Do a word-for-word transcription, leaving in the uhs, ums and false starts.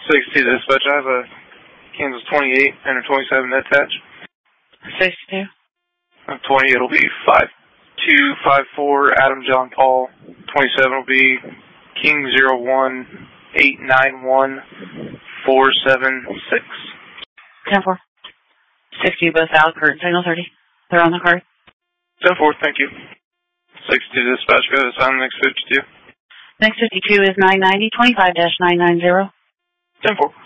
sixty dispatch. I have a Kansas twenty-eight and a twenty-seven attached. sixty-two. Uh, twenty, it'll be five two five four Adam John Paul. twenty-seven will be King zero one eight nine one four seven six. ten four. sixty, both Alec Curtin, signal thirty. They're on the card. ten four, thank you. sixty dispatch, go to sign next fifty-two. Next fifty-two is nine ninety, twenty-five dash nine nine zero. ten four.